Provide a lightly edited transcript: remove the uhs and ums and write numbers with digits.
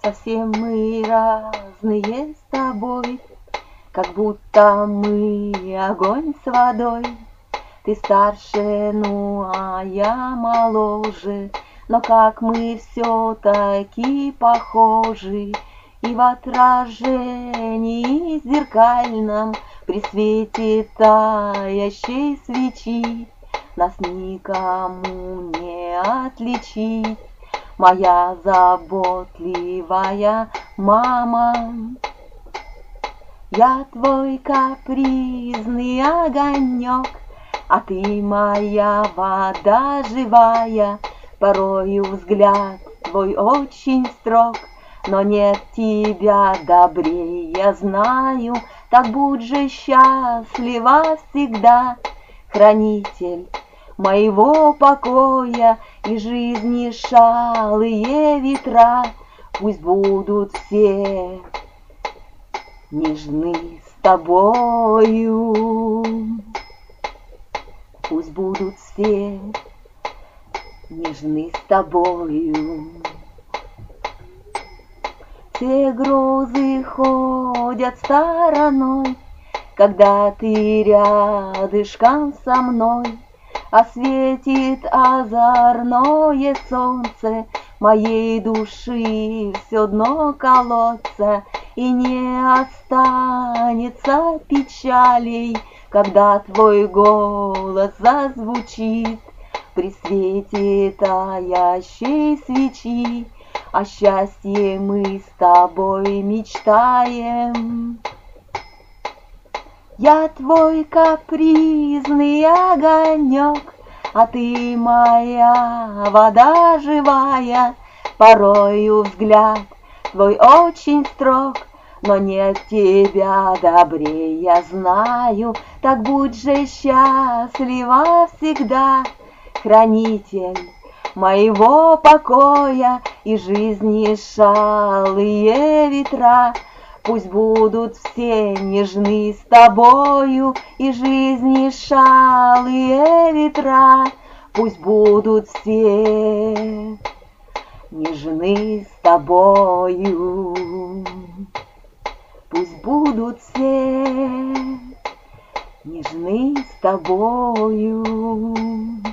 Совсем мы разные с тобой, как будто мы огонь с водой. Ты старше, ну а я моложе, но как мы все-таки похожи. И в отражении зеркальном при свете таящей свечи нас никому не отличить. Моя заботливая мама, я твой капризный огонек, а ты моя вода живая. Порою взгляд твой очень строг, но нет тебя добрее, я знаю. Так будь же счастлива всегда, хранитель моего покоя и жизни шалые ветра. Пусть будут все нежны с тобою, пусть будут все нежны с тобою. Все грозы ходят стороной, когда ты рядышком со мной. Осветит озорное солнце моей души все дно колодца, и не останется печалей, когда твой голос зазвучит при свете таящей свечи. О счастье мы с тобой мечтаем. Я твой капризный огонек, а ты моя вода живая. Порою взгляд твой очень строг, но нет тебя добрее, я знаю. Так будь же счастлива всегда, хранитель моего покоя и жизни шалые ветра. Пусть будут все нежны с тобою и жизни шалые ветра. Пусть будут все нежны с тобою. Пусть будут все нежны с тобою.